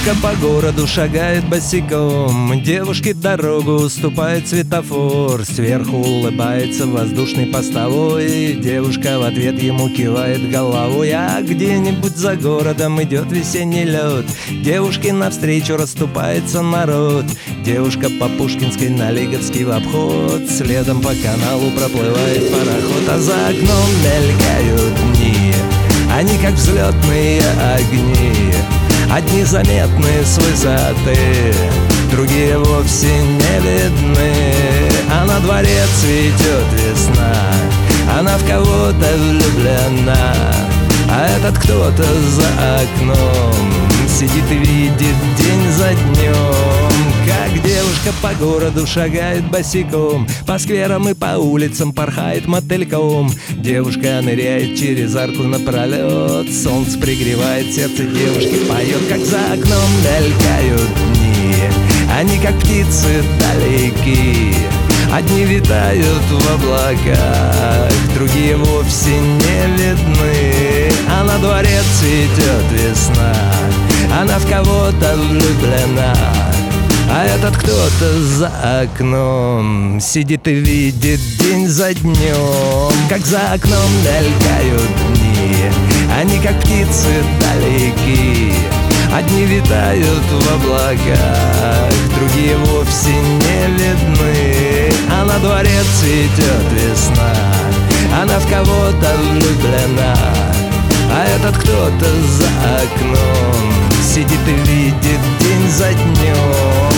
Девушка по городу шагает босиком, девушке дорогу уступает светофор. Сверху улыбается воздушный постовой, девушка в ответ ему кивает головой. А где-нибудь за городом идет весенний лед, девушке навстречу расступается народ. Девушка по Пушкинской на Лиговский в обход, следом по каналу проплывает пароход. А за окном мелькают дни, они как взлетные огни. Одни заметны с высоты, другие вовсе не видны. А на дворе цветет весна, она в кого-то влюблена. А этот кто-то за окном сидит и видит день за днем, как девушка по городу шагает босиком, по скверам и по улицам порхает мотыльком. Девушка ныряет через арку напролет, солнце пригревает, сердце девушки поет. Как за окном мелькают дни, они как птицы далеки. Одни витают в облаках, другие вовсе не видны. А на дворе цветет весна, она в кого-то влюблена. А этот кто-то за окном сидит и видит день за днем, как за окном мелькают дни, они как птицы далеки. Одни витают в облаках, другие вовсе не видны. А на дворе цветет весна, она в кого-то влюблена. А этот кто-то за окном сидит и видит день за днем.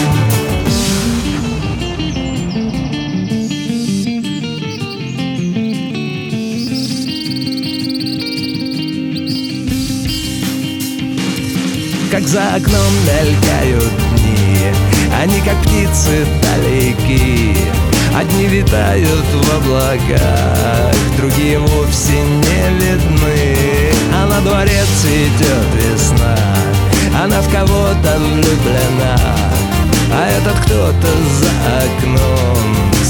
Как за окном мелькают дни, они как птицы далеки. Одни витают в облаках, другие вовсе не видны. А на дворе цветет весна, она в кого-то влюблена. А этот кто-то за окном